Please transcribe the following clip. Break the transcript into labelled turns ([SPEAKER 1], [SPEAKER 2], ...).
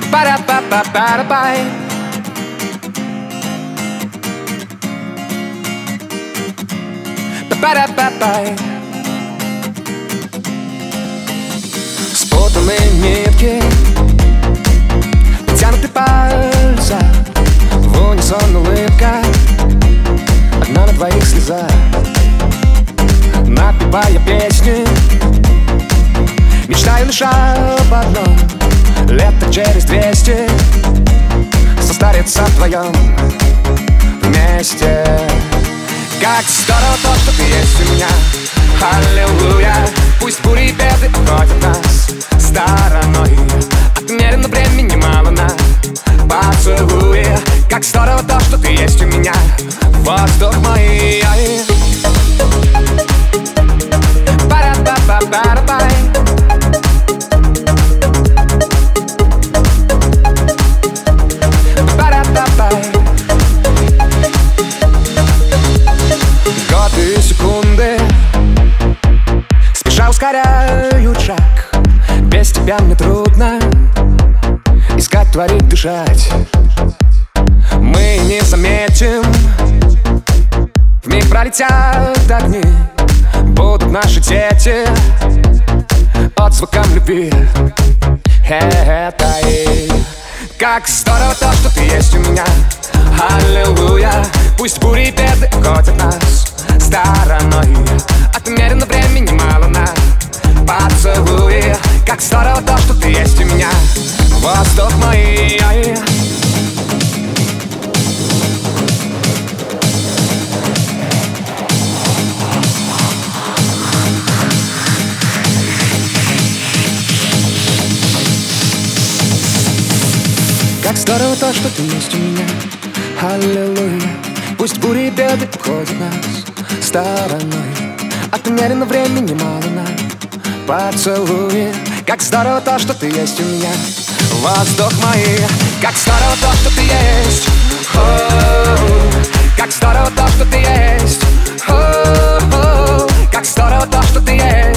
[SPEAKER 1] Ba-da-ba-ba-ba-da-bye. Ba-da-ba-bye. Спутанные нитки, натянуты пальцы, в унисон улыбка, одна на двоих слеза. Напевая песни, мечтаю лишь об одном: лето через 200 состариться вдвоем вместе. Как здорово то, что ты есть у меня, аллилуйя. Пусть бури и беды обходят нас стороной, отмерено времени мало на поцелуи. Как здорово то, что ты есть у меня, воздух мой. Ба-да-ба-ба-ба-да-бай. Годы и секунды спеша ускоряют шаг. Без тебя мне трудно искать, творить, дышать. Мы не заметим, вмиг пролетят огни, будут наши дети отзвуком любви этой. Как здорово то, что ты есть у меня, аллилуйя. Пусть бури и беды обходят нас стороной, отмерено времени мало на поцелуи. Как здорово то, что ты есть у меня, воздух мой. Как здорово то, что ты есть у меня, аллилуйя. Пусть бури и беды обходят нас стороной, отмерено времени мало на поцелуи. Как здорово то, что ты есть у меня, воздух мой. Как здорово то, что ты есть. Как здорово то, что ты есть. Как здорово то, что ты есть.